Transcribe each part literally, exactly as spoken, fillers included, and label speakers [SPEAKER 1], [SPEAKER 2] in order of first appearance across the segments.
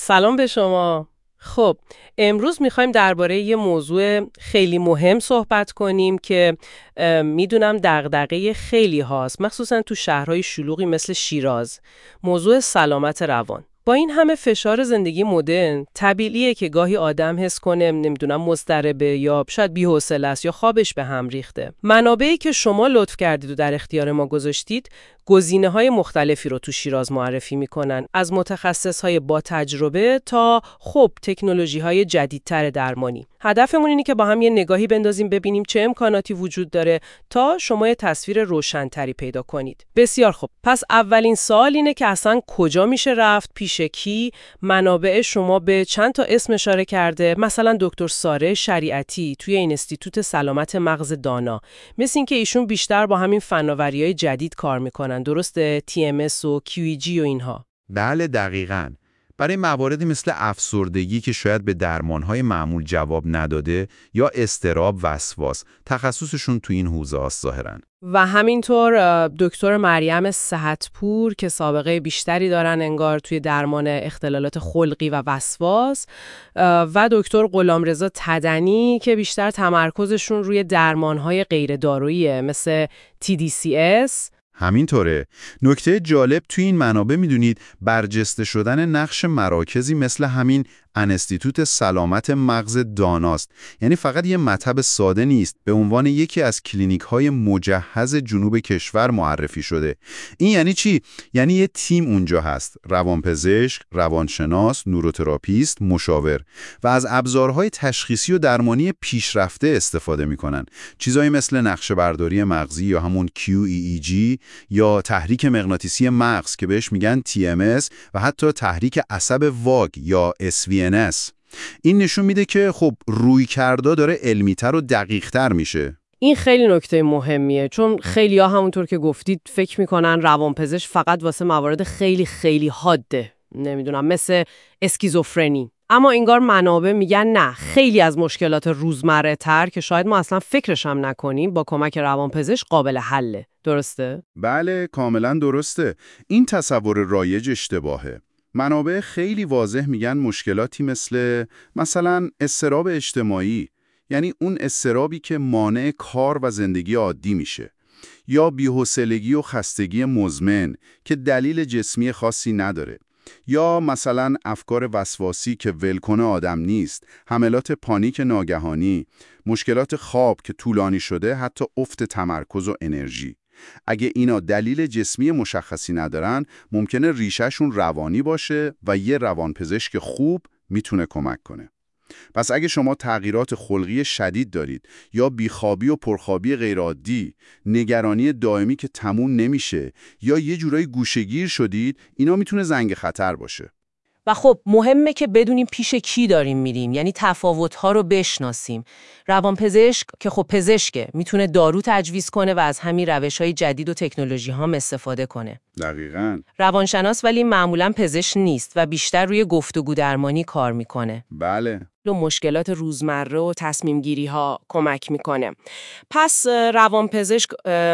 [SPEAKER 1] سلام به شما. خب، امروز میخوایم درباره یه موضوع خیلی مهم صحبت کنیم که اه، میدونم دغدغه خیلی هاست، مخصوصا تو شهرهای شلوغی مثل شیراز. موضوع سلامت روان. با این همه فشار زندگی مدرن، طبیعیه که گاهی آدم حس کنه نمیدونم مضطربه یا شاید بی‌حوصله است یا خوابش به هم ریخته. منابعی که شما لطف کردید و در اختیار ما گذاشتید، گزینه‌های مختلفی رو تو شیراز معرفی می‌کنن، از متخصص‌های با تجربه تا خب تکنولوژی‌های جدیدتر درمانی. هدفمون اینه که با هم یه نگاهی بندازیم ببینیم چه امکاناتی وجود داره تا شما یه تصویر روشن‌تری پیدا کنید. بسیار خب. پس اولین سوال اینه که اصلاً کجا میشه رفت، پیش کی؟ منابع شما به چند تا اسم اشاره کرده، مثلا دکتر ساره شریعتی توی اینستیتوت سلامت مغز دانا. مثل اینکه ایشون بیشتر با همین فناوری‌های جدید کار میکنن، درسته؟ تی ام اس و کیو ای جی و اینها.
[SPEAKER 2] بله دقیقاً. برای مواردی مثل افسردگی که شاید به درمانهای معمول جواب نداده یا اضطراب وسواس، تخصصشون تو این حوزه است ظاهراً.
[SPEAKER 1] و همینطور اه، دکتر مریم صحتپور که سابقه بیشتری دارن انگار توی درمان اختلالات خلقی و وسواس، اه، و دکتر غلامرضا تدنی که بیشتر تمرکزشون روی درمانهای غیر داروییه مثل تی دی سی اس.
[SPEAKER 2] همینطوره. نکته جالب توی این منابع میدونید برجسته شدن نقش مراکزی مثل همین انستیتوت سلامت مغز داناست. یعنی فقط یه مطب ساده نیست، به عنوان یکی از کلینیک‌های مجهز جنوب کشور معرفی شده. این یعنی چی؟ یعنی یه تیم اونجا هست، روانپزشک، روانشناس، نوروتراپیست، مشاور و از ابزارهای تشخیصی و درمانی پیشرفته استفاده میکنن. چیزایی مثل نقشه برداری مغزی یا همون کیو ای ای جی یا تحریک مغناطیسی مغز که بهش میگن تی ام اس و حتی تحریک عصب واگ یا اس وی ان اس. این نشون میده که خب رویکردا داره علمی‌تر و دقیق‌تر میشه.
[SPEAKER 1] این خیلی نکته مهمیه، چون خیلی ها همونطور که گفتید فکر میکنن روانپزشک فقط واسه موارد خیلی خیلی حاده، نمیدونم مثل اسکیزوفرنی. اما انگار منابع میگن نه، خیلی از مشکلات روزمره تر که شاید ما اصلا فکرش هم نکنیم با کمک روانپزشک قابل حله. درسته؟
[SPEAKER 2] بله کاملا درسته. این تصور رایج اشتباهه. منابع خیلی واضح میگن مشکلاتی مثل مثلا اضطراب اجتماعی، یعنی اون اضطرابی که مانع کار و زندگی عادی میشه، یا بی‌حوصلگی و خستگی مزمن که دلیل جسمی خاصی نداره، یا مثلا افکار وسواسی که ولکنه آدم نیست، حملات پانیک ناگهانی، مشکلات خواب که طولانی شده، حتی افت تمرکز و انرژی. اگه اینا دلیل جسمی مشخصی ندارن، ممکنه ریشهشون روانی باشه و یه روانپزشک خوب میتونه کمک کنه. پس اگه شما تغییرات خلقی شدید دارید یا بیخوابی و پرخوابی غیرعادی، نگرانی دائمی که تموم نمیشه یا یه جورایی گوشه‌گیر شدید، اینا میتونه زنگ خطر باشه.
[SPEAKER 1] و خب مهمه که بدونیم پیش کی داریم میریم، یعنی تفاوت‌ها رو بشناسیم. روانپزشک که خب پزشکه، میتونه دارو تجویز کنه و از همین روش‌های جدید و تکنولوژی ها استفاده کنه.
[SPEAKER 2] دقیقاً.
[SPEAKER 1] روانشناس ولی معمولاً پزشک نیست و بیشتر روی گفتگو درمانی کار میکنه.
[SPEAKER 2] بله.
[SPEAKER 1] و مشکلات روزمره و تصمیم گیری ها کمک میکنه. پس روانپزشک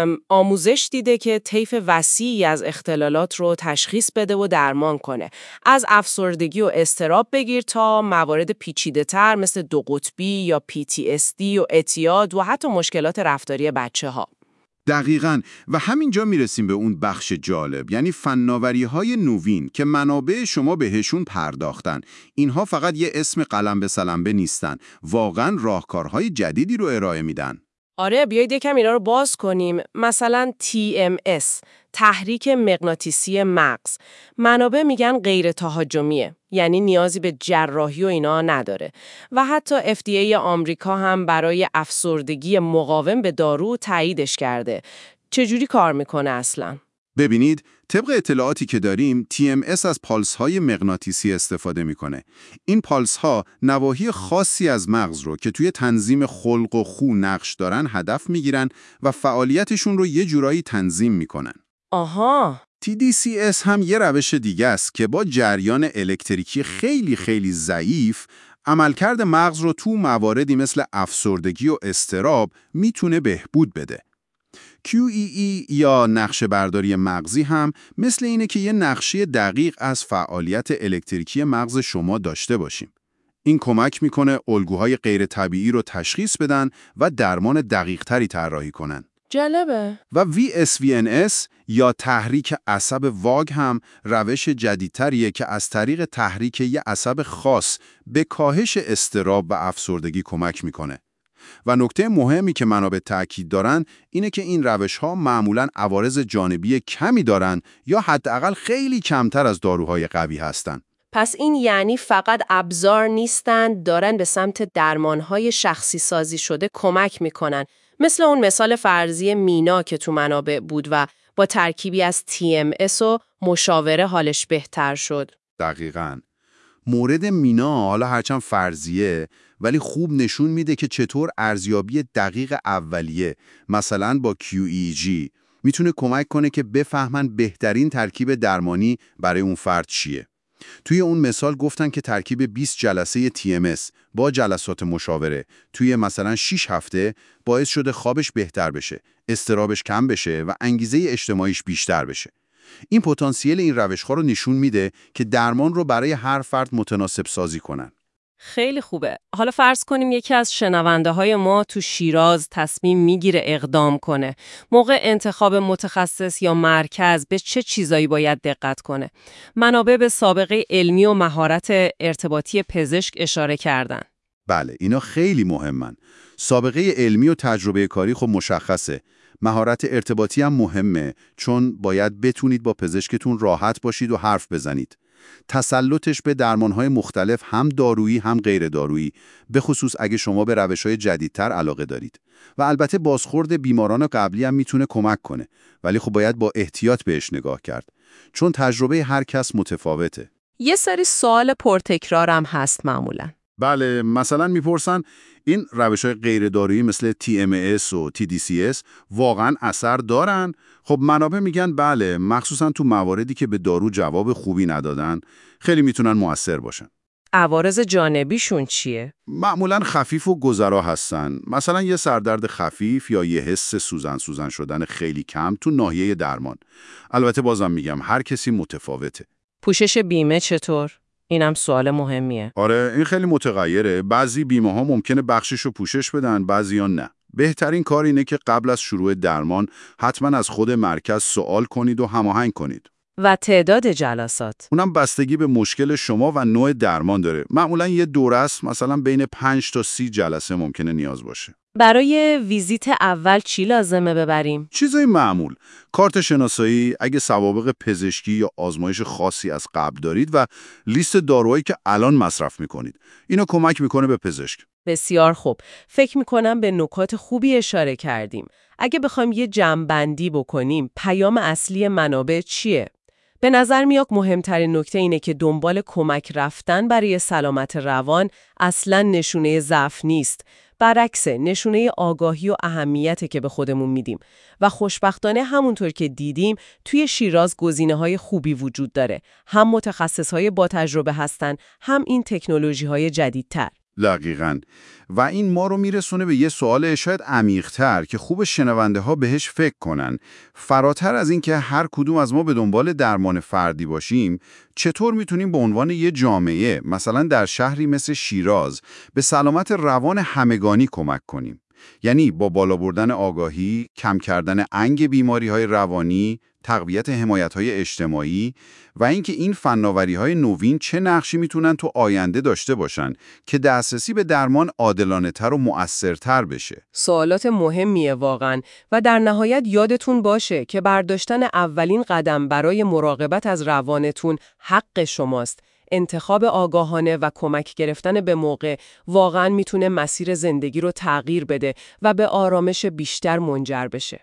[SPEAKER 1] آموزش دیده که طیف وسیعی از اختلالات رو تشخیص بده و درمان کنه. از افسردگی و اضطراب بگیر تا موارد پیچیده تر مثل دو قطبی یا پی تی اس دی و اعتیاد و حتی مشکلات رفتاری بچه ها.
[SPEAKER 2] دقیقاً. و همینجا میرسیم به اون بخش جالب، یعنی فناوری‌های نوین که منابع شما بهشون پرداختن. اینها فقط یه اسم قلم به سلمبه نیستن، واقعاً راهکارهای جدیدی رو ارائه میدن.
[SPEAKER 1] آره، بیایید یکم اینا رو باز کنیم. مثلا تی ام اس، تحریک مغناطیسی مغز. منابع میگن غیر تهاجمیه، یعنی نیازی به جراحی و اینا نداره. و حتی اف دی ای آمریکا هم برای افسردگی مقاوم به دارو تاییدش کرده. چجوری کار میکنه اصلاً؟
[SPEAKER 2] ببینید، طبق اطلاعاتی که داریم، تی ام اس از پالس‌های مغناطیسی استفاده میکنه. این پالس‌ها نواحی خاصی از مغز رو که توی تنظیم خلق و خو نقش دارن هدف میگیرن و فعالیتشون رو یه جورایی تنظیم میکنن.
[SPEAKER 1] آها.
[SPEAKER 2] تی دی سی اس هم یه روش دیگه است که با جریان الکتریکی خیلی خیلی ضعیف عملکرد مغز رو تو مواردی مثل افسردگی و اضطراب میتونه بهبود بده. کیو ای ای یا نقشه برداری مغزی هم مثل اینه که یه نقشه دقیق از فعالیت الکتریکی مغز شما داشته باشیم. این کمک میکنه الگوهای غیر طبیعی رو تشخیص بدن و درمان دقیق تری طراحی کنن.
[SPEAKER 1] جالبه.
[SPEAKER 2] و وی اس وی ان اس یا تحریک عصب واگ هم روش جدیدتریه که از طریق تحریک یه عصب خاص به کاهش اضطراب و افسردگی کمک میکنه. و نکته مهمی که منابع تأکید دارن اینه که این روش‌ها معمولاً عوارض جانبی کمی دارن یا حداقل خیلی کمتر از داروهای قوی هستن.
[SPEAKER 1] پس این یعنی فقط ابزار نیستن، دارن به سمت درمانهای شخصی سازی شده کمک میکنن. مثل اون مثال فرضی مینا که تو منابع بود و با ترکیبی از تی ام اس و مشاوره حالش بهتر شد.
[SPEAKER 2] دقیقاً. مورد مینا حالا هرچند فرضیه ولی خوب نشون میده که چطور ارزیابی دقیق اولیه مثلا با کیو ای جی میتونه کمک کنه که بفهمن بهترین ترکیب درمانی برای اون فرد چیه. توی اون مثال گفتن که ترکیب بیست جلسه تی ام اس با جلسات مشاوره توی مثلا شش هفته باعث شده خوابش بهتر بشه، اضطرابش کم بشه و انگیزه اجتماعیش بیشتر بشه. این پتانسیل این روش‌ها رو نشون میده که درمان رو برای هر فرد متناسب سازی کنن.
[SPEAKER 1] خیلی خوبه. حالا فرض کنیم یکی از شنونده های ما تو شیراز تصمیم میگیره اقدام کنه. موقع انتخاب متخصص یا مرکز به چه چیزایی باید دقت کنه؟ منابع به سابقه علمی و مهارت ارتباطی پزشک اشاره کردن.
[SPEAKER 2] بله، اینا خیلی مهمن. سابقه علمی و تجربه کاری خب مشخصه. مهارت ارتباطی هم مهمه چون باید بتونید با پزشکتون راحت باشید و حرف بزنید. تسلطش به درمانهای مختلف هم دارویی هم غیر دارویی، به خصوص اگه شما به روش‌های جدیدتر علاقه دارید. و البته بازخورد بیماران قبلی هم میتونه کمک کنه، ولی خب باید با احتیاط بهش نگاه کرد، چون تجربه هر کس متفاوته.
[SPEAKER 1] یه سری سوال پرتکرارم هست معمولاً.
[SPEAKER 2] بله، مثلا میپرسن این روش‌های غیر دارویی مثل تی ام اس و تی دی سی اس واقعاً اثر دارن؟ خب منابع میگن بله، مخصوصاً تو مواردی که به دارو جواب خوبی ندادن، خیلی میتونن مؤثر باشن.
[SPEAKER 1] عوارض جانبیشون چیه؟
[SPEAKER 2] معمولاً خفیف و گذرا هستن. مثلا یه سردرد خفیف یا یه حس سوزن سوزن شدن خیلی کم تو ناحیه درمان. البته بازم میگم هر کسی متفاوته.
[SPEAKER 1] پوشش بیمه چطور؟ اینم سوال مهمیه.
[SPEAKER 2] آره، این خیلی متغیره. بعضی بیمه ها ممکنه بخشش رو پوشش بدن، بعضی ها نه. بهترین کار اینه که قبل از شروع درمان حتما از خود مرکز سوال کنید و هماهنگ کنید.
[SPEAKER 1] و تعداد جلسات؟
[SPEAKER 2] اونم بستگی به مشکل شما و نوع درمان داره. معمولا یه دوره است، مثلا بین پنج تا سی جلسه ممکنه نیاز باشه.
[SPEAKER 1] برای ویزیت اول چی لازمه ببریم؟
[SPEAKER 2] چیزای معمول، کارت شناسایی، اگه سوابق پزشکی یا آزمایش خاصی از قبل دارید و لیست داروهایی که الان مصرف میکنید. اینا کمک میکنه به پزشک.
[SPEAKER 1] بسیار خوب. فکر میکنم به نکات خوبی اشاره کردیم. اگه بخوایم یه جمع‌بندی بکنیم، پیام اصلی منابع چیه؟ به نظر میاد مهمترین نکته اینه که دنبال کمک رفتن برای سلامت روان اصلاً نشونه ضعف نیست. برعکس، نشونه آگاهی و اهمیته که به خودمون میدیم. و خوشبختانه همونطور که دیدیم توی شیراز گزینه‌های خوبی وجود داره. هم متخصص‌های با تجربه هستن، هم این تکنولوژی‌های جدیدتر.
[SPEAKER 2] دقیقاً. و این ما رو میرسونه به یه سوال شاید عمیق‌تر که خوب شنونده ها بهش فکر کنن. فراتر از این که هر کدوم از ما به دنبال درمان فردی باشیم، چطور میتونیم به عنوان یه جامعه، مثلا در شهری مثل شیراز، به سلامت روان همگانی کمک کنیم؟ یعنی با بالا بردن آگاهی، کم کردن انگ بیماری‌های روانی، تقویت حمایت‌های اجتماعی و اینکه این فناوری‌های نوین چه نقشی میتونن تو آینده داشته باشن که دسترسی به درمان عادلانه‌تر و مؤثرتر بشه.
[SPEAKER 1] سوالات مهمیه واقعاً و در نهایت یادتون باشه که برداشتن اولین قدم برای مراقبت از روانتون حق شماست. انتخاب آگاهانه و کمک گرفتن به موقع واقعاً میتونه مسیر زندگی رو تغییر بده و به آرامش بیشتر منجر بشه.